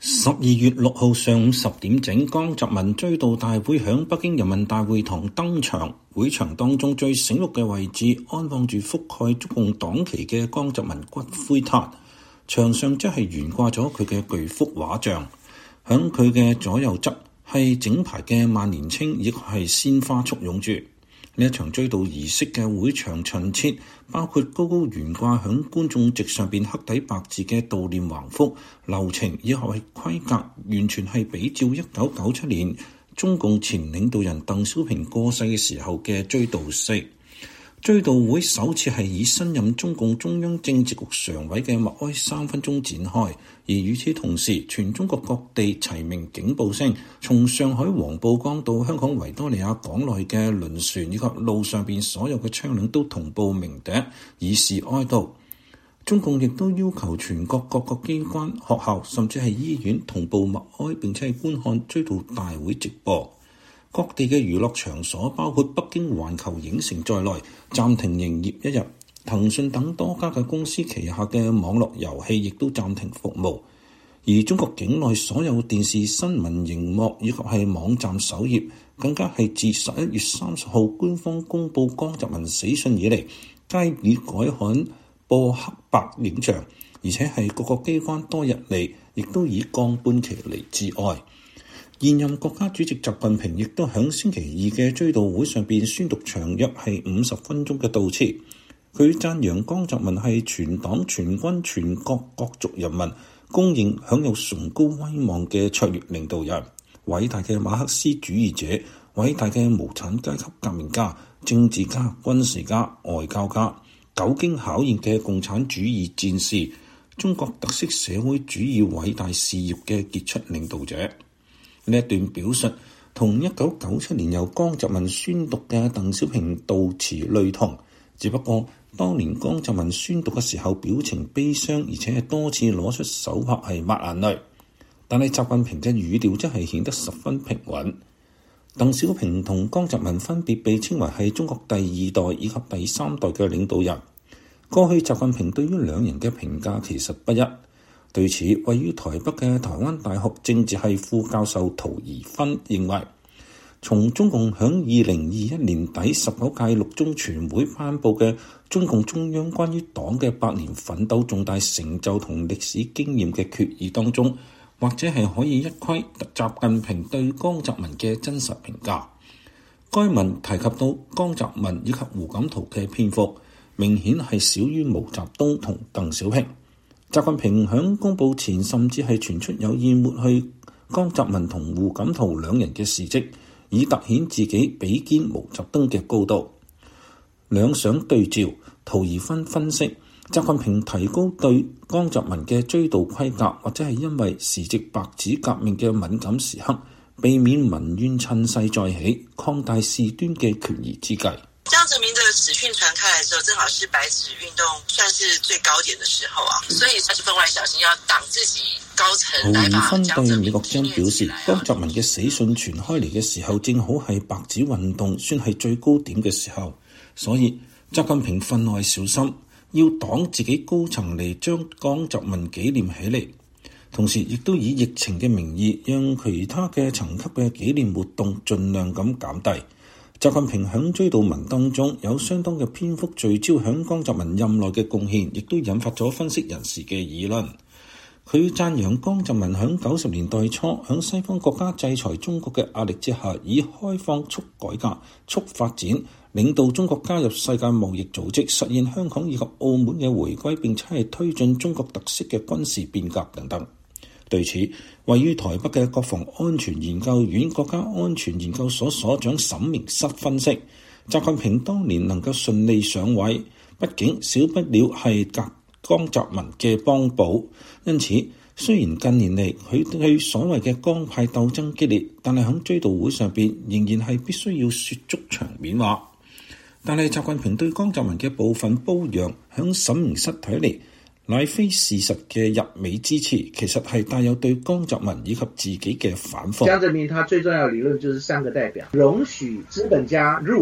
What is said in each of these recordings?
12月6號上午10點整，江澤民追悼大會響北京人民大會堂登場。會場當中最醒目嘅位置安放住覆蓋中共黨旗嘅江澤民骨灰塔，牆上則係懸掛咗佢嘅巨幅畫像。響佢嘅左右側係整排嘅萬年青，亦係鮮花簇擁住。呢一場追悼儀式嘅會場陳設包括高高懸掛響觀眾席上邊黑底白字嘅悼念橫幅，流程以及係規格完全係比照1997年中共前領導人鄧小平過世嘅時候嘅追悼式。追悼會首次係以新任中共中央政治局常委嘅默哀3分鐘展開，而與此同時，全中國各地齊鳴警報聲，從上海黃浦江到香港維多利亞港內嘅輪船以及路上邊所有嘅車輛都同步鳴笛，以示哀悼。中共亦都要求全國各個機關、學校甚至係醫院同步默哀，並且係觀看追悼大會直播。各地嘅娛樂場所，包括北京環球影城在內，暫停營業一日。騰訊等多家嘅公司旗下嘅網絡遊戲亦都暫停服務。而中國境內所有電視新聞熒幕以及係網站首頁，更加係自11月30號官方公佈江澤民死訊以嚟，皆已改刊播黑白影像，而且係各個機關多日嚟亦都以降半旗嚟致哀。現任國家主席習近平亦都喺星期二嘅追悼會上邊宣讀長約係50分鐘嘅悼詞。佢讚揚江澤民係全黨全軍全國各族人民公認享有崇高威望嘅卓越領導人，偉大嘅馬克思主義者，偉大嘅無產階級革命家、政治家、軍事家、外交家，久經考驗嘅共產主義戰士，中國特色社會主義偉大事業嘅傑出領導者。呢一段表述同1997年由江澤民宣讀嘅鄧小平悼詞類同，只不過當年江澤民宣讀嘅時候表情悲傷，而且係多次攞出手拍係抹眼淚，但係習近平嘅語調真係顯得十分平穩。鄧小平同江澤民分別被稱為係中國第2代以及第3代嘅領導人。過去習近平對於兩人嘅評價其實不一。對此，位於台北嘅台灣大學政治系副教授陶宜芬認為，從中共響2021年底19屆六中全會頒布嘅中共中央關於黨嘅100年奮鬥重大成就同歷史經驗嘅決議當中，或者係可以一窺習近平對江澤民嘅真實評價。該文提及到江澤民以及胡錦濤嘅篇幅，明顯係少於毛澤東同鄧小平。習近平響公佈前甚至係傳出有意抹去江澤民同胡錦濤兩人嘅事蹟，以凸顯自己比肩毛澤東嘅高度。兩相對照，陶宜芬分析，習近平提高對江澤民嘅追悼規格，或者係因為時值白紙革命嘅敏感時刻，避免民怨趁勢再起，擴大事端嘅權宜之計。 江澤民的死訊傳開來的時候，正好是白紙運動算是最高點的時候啊，所以還是分外小心，要擋自己高層。陶宜芬對美國之音表示，江澤民嘅死訊傳開嚟嘅時候，正好係白紙運動算係最高點嘅時候，所以習近平分外小心，要擋自己高層嚟將江澤民紀念起嚟，同時亦都以疫情嘅名義，讓其他嘅層級嘅紀念活動盡量咁減低。習近平喺追悼文當中有相當嘅篇幅聚焦喺江澤民任內嘅貢獻，亦都引發咗分析人士嘅議論。佢讚揚江澤民喺90年代初喺西方國家制裁中國嘅壓力之下，以開放促改革、促發展，領導中國加入世界貿易組織，實現香港以及澳門嘅回歸，並且係推進中國特色嘅軍事變革等等。對此，位於台北嘅國防安全研究院國家安全研究所所長沈明室分析，習近平當年能夠順利上位，畢竟少不了係江澤民嘅幫補。因此，雖然近年嚟佢對所謂嘅江派鬥爭激烈，但係喺追悼會上邊仍然係必須要說足場面話。但係習近平對江澤民嘅部分褒揚，喺沈明室睇嚟，乃非事實嘅溢美之詞，其實係帶有對江澤民以及自己嘅反諷。 江澤民他最重要的理論就是三個代表：容許資本家入黨，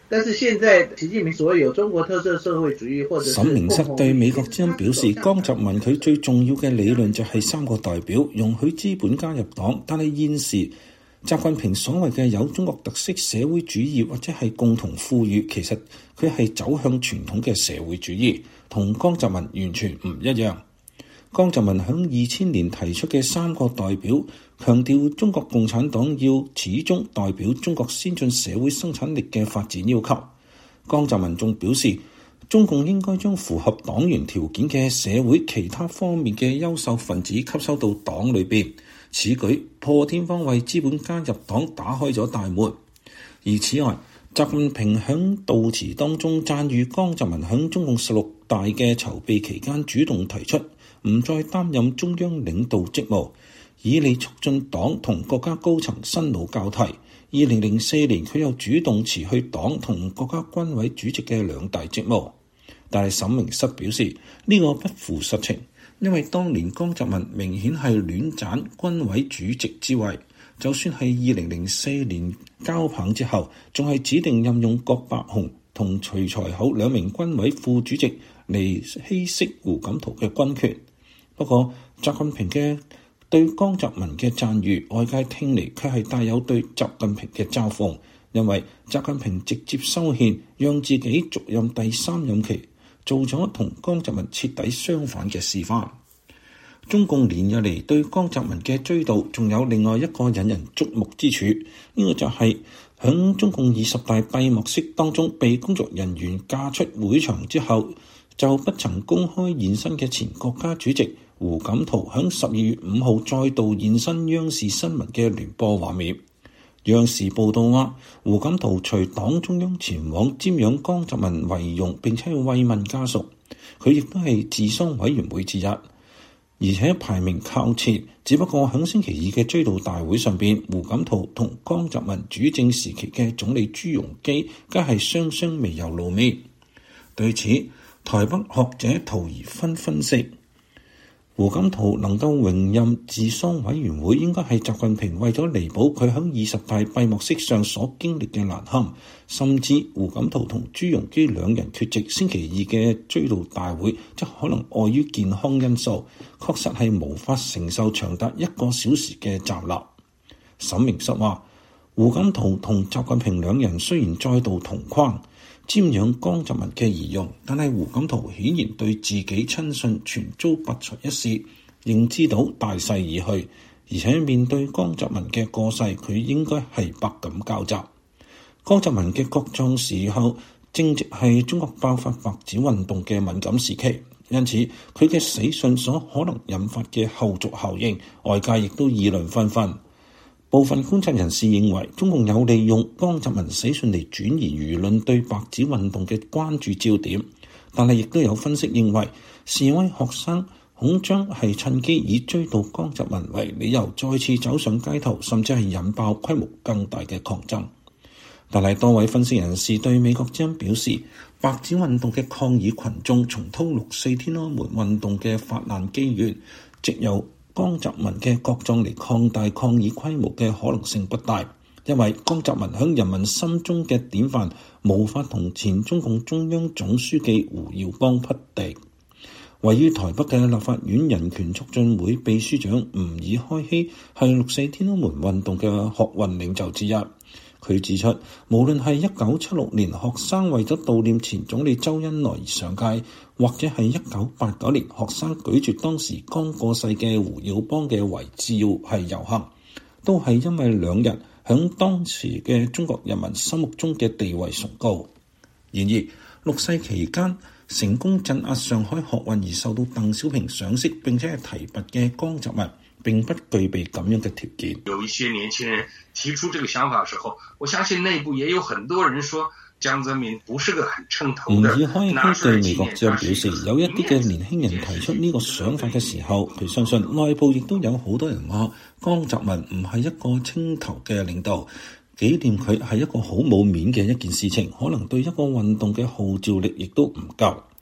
但是現在習近平所謂有中國特色社會主義或者沈明室對美國之音表示，江澤民佢最重要嘅理論就係三個代表，容許資本加入黨，但係現時習近平所謂嘅有中國特色社會主義或者係共同富裕，其實佢係走向傳統嘅社會主義，同江澤民完全唔一樣。江澤民響2000年提出嘅三個代表，強調中國共產黨要始終代表中國先進社會生產力嘅發展要求。江澤民仲表示，中共應該將符合黨員條件嘅社會其他方面嘅優秀分子吸收到黨裏邊，此舉破天荒為資本加入黨打開咗大門。而此外，習近平響悼詞當中讚譽江澤民響中共16大嘅籌備期間主動提出唔再擔任中央領導職務，以利促進黨同國家高層新老交替。2004年佢又主動辭去黨同國家軍委主席嘅兩大職務，但係沈明室表示呢個不符實情，因為當年江澤民明顯係戀棧軍委主席之位，就算係2004年交棒之後，仲係指定任用郭伯雄同徐才厚兩名軍委副主席嚟稀釋胡錦濤嘅軍權。不過習近平嘅對江澤民嘅讚譽，外界聽嚟卻係帶有對習近平嘅嘲諷，因為習近平直接修憲，讓自己續任第3任期，做咗同江澤民徹底相反嘅示範。中共連日嚟對江澤民嘅追悼，仲有另外一個引人矚目之處，呢個就係響中共20大閉幕式當中，被工作人員架出會場之後，就不曾公開現身嘅前國家主席胡錦濤響12月5號再度現身央視新聞嘅聯播畫面。央視報道話，胡錦濤隨黨中央前往瞻仰江澤民遺容，並且慰問家屬。佢亦都係治喪委員會之一，而且排名靠前。只不過響星期2嘅追悼大會上邊，胡錦濤同江澤民主政時期嘅總理朱鎔基皆係雙雙未有露面。對此，台北學者陶宜芬分析，胡錦濤能夠榮任治喪委員會，應該係習近平為咗彌補佢響20大閉幕式上所經歷嘅難堪，甚至胡錦濤同朱鎔基兩人缺席星期2嘅追悼大會，則可能礙於健康因素，確實係無法承受長達1個小時嘅站立。沈明室話，胡錦濤同習近平兩人雖然再度同框瞻仰江澤民嘅遺容，但係胡錦濤顯然對自己親信全遭拔除一事，認知到大勢已去，而且面對江澤民嘅過世，佢應該係百感交集。江澤民嘅國葬時候正值係中國爆發白紙運動嘅敏感時期，因此佢嘅死訊所可能引發嘅後續效應，外界亦都議論紛紛。部分觀察人士認為，中共有利用江澤民死訊嚟轉移輿論對白紙運動嘅關注焦點，但係亦都有分析認為，示威學生恐將係趁機以追悼江澤民為理由，再次走上街頭，甚至係引爆規模更大嘅抗爭。但係多位分析人士對美國之音表示，白紙運動嘅抗議群眾重蹈6·4天安門運動嘅發難機緣，藉由江澤民嘅國葬嚟擴大抗議規模嘅可能性不大，因為江澤民響人民心中嘅典範無法同前中共中央總書記胡耀邦匹敵。位於台北嘅立法院人權促進會秘書長吾爾開希係6·4天安門運動嘅學運領袖之一。佢指出，無論係1976年學生為咗悼念前總理周恩來而上街，或者係1989年學生舉住當時剛過世嘅胡耀邦嘅遺照係遊行，都係因為兩人響當時嘅中國人民心目中嘅地位崇高。然而6四期間成功鎮壓上海學運而受到鄧小平賞識並且係提拔嘅江澤民，並不具備咁樣嘅條件。 有一些年輕人提出這個想法的時候，我相信內部也有很多人說江澤民不是個很稱頭的。 吾爾開希對美國之音表示，有一啲嘅年輕人提出呢個想法嘅時候，佢相信內部亦都有好多人話江澤民唔係一個稱頭嘅領導，紀念佢係一個好冇面嘅一件事情，可能對一個運動嘅號召力亦都唔夠。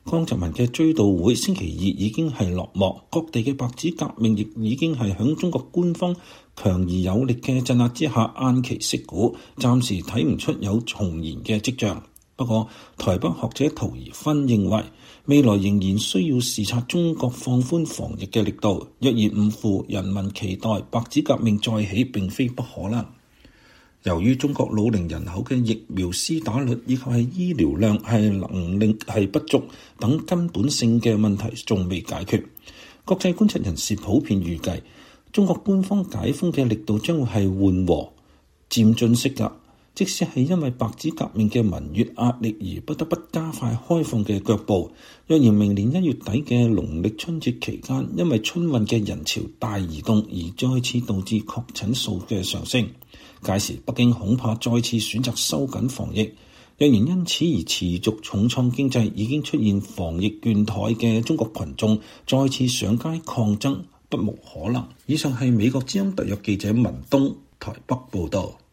江澤民嘅追悼會星期二已經係落幕，各地嘅白紙革命亦已經係響中國官方強而有力嘅鎮壓之下偃旗息鼓，暫時睇唔出有重燃嘅跡象。不過，台北學者陶宜芬認為，未來仍然需要視察中國放寬防疫嘅力度，若然唔符人民期待，白紙革命再起並非不可能。由於中國老齡人口嘅疫苗施打率以及係醫療量係能力係不足等根本性嘅問題仲未解決，國際觀察人士普遍預計，中國官方解封嘅力度將會係緩和、漸進式㗎。即使係因為白紙革命嘅民怨壓力而不得不加快開放嘅腳步，若然明年1月底嘅農曆春節期間，因為春運嘅人潮大移動而再次導致確診數嘅上升，屆時北京恐怕再次選擇收緊防疫。若然因此而持續重創經濟，已經出現防疫倦怠嘅中國群眾再次上街抗爭，不無可能。以上係美國之音特約記者文東台北報導。